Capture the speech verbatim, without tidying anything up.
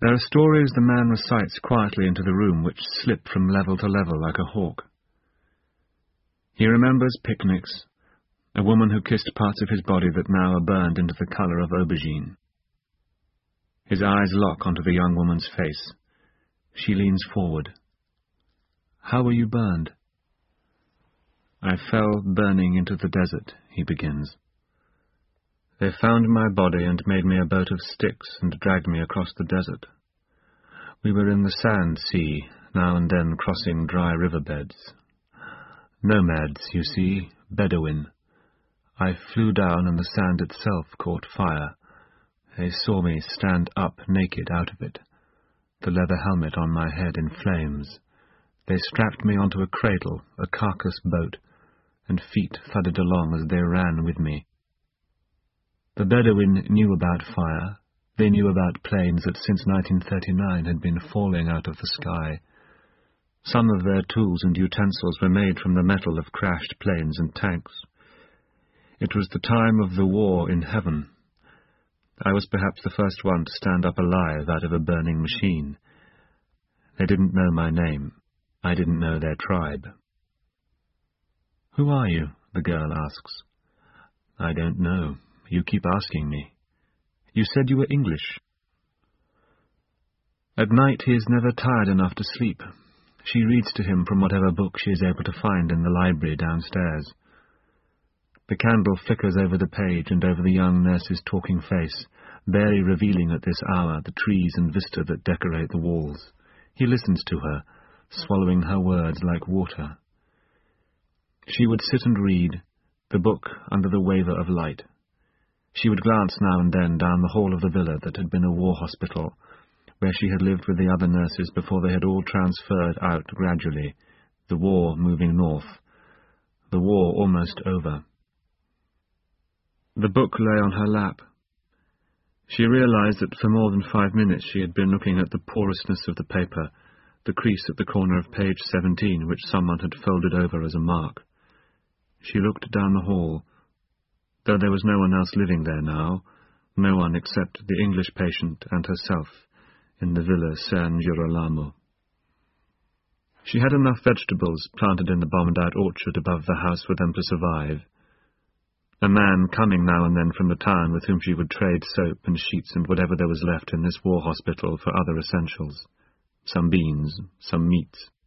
There are stories the man recites quietly into the room which slip from level to level like a hawk. He remembers picnics, a woman who kissed parts of his body that now are burned into the colour of aubergine. His eyes lock onto the young woman's face. She leans forward. "How were you burned?" "I fell burning into the desert," he begins. "They found my body and made me a boat of sticks and dragged me across the desert. We were in the sand sea, now and then crossing dry riverbeds. Nomads, you see, Bedouin. I flew down and the sand itself caught fire. They saw me stand up naked out of it, the leather helmet on my head in flames. They strapped me onto a cradle, a carcass boat, and feet thudded along as they ran with me. The Bedouin knew about fire. They knew about planes that since nineteen thirty-nine had been falling out of the sky. Some of their tools and utensils were made from the metal of crashed planes and tanks. It was the time of the war in heaven. I was perhaps the first one to stand up alive out of a burning machine. They didn't know my name. I didn't know their tribe." "Who are you?" the girl asks. "I don't know. You keep asking me. You said you were English." At night he is never tired enough to sleep. She reads to him from whatever book she is able to find in the library downstairs. The candle flickers over the page and over the young nurse's talking face, barely revealing at this hour the trees and vista that decorate the walls. He listens to her, swallowing her words like water. She would sit and read, the book under the waver of light. She would glance now and then down the hall of the villa that had been a war hospital, where she had lived with the other nurses before they had all transferred out gradually, the war moving north, the war almost over. The book lay on her lap. She realized that for more than five minutes she had been looking at the porousness of the paper, the crease at the corner of page seventeen which someone had folded over as a mark. She looked down the hall. Though there was no one else living there now, no one except the English patient and herself, in the Villa San Girolamo. She had enough vegetables planted in the bombed-out orchard above the house for them to survive. A man coming now and then from the town with whom she would trade soap and sheets and whatever there was left in this war hospital for other essentials. Some beans, some meats.